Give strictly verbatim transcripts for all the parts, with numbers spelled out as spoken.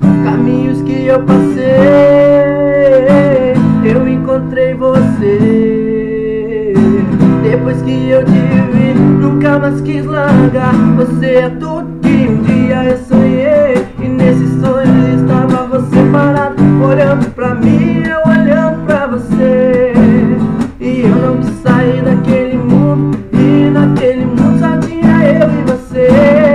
Caminhos que eu passei, eu encontrei você. Depois que eu te vi, nunca mais quis largar. Você é tudo que um dia eu sonhei, e nesse sonho estava você parado, olhando pra mim, eu olhando pra você. E eu não quis sair daquele mundo, e naquele mundo só tinha eu e você.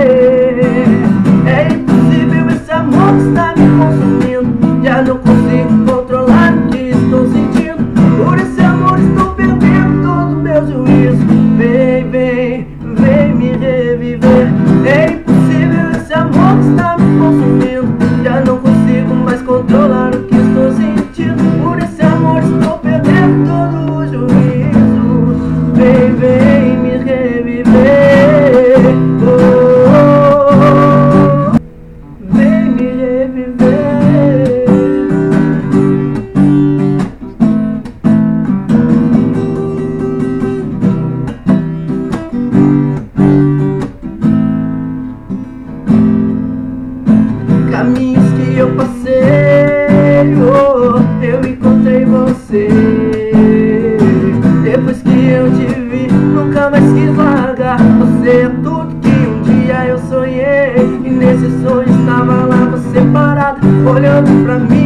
É impossível, esse amor está me consumindo, já não consigo controlar o que estou sentindo. Por esse amor estou perdendo todo o meu juízo. Vem, vem, vem me reviver. É impossível, esse amor está me consumindo, já não consigo mais controlar o que estou sentindo. Por esse amor estou perdendo todo o juízo. Vem, vem me reviver. Oh, oh, oh. Vem me reviver. Caminhos que eu passei, oh, eu encontrei você. Depois que eu te vi, nunca mais quis largar. Você é tudo que um dia eu sonhei, e nesse sonho estava lá você parado, olhando pra mim.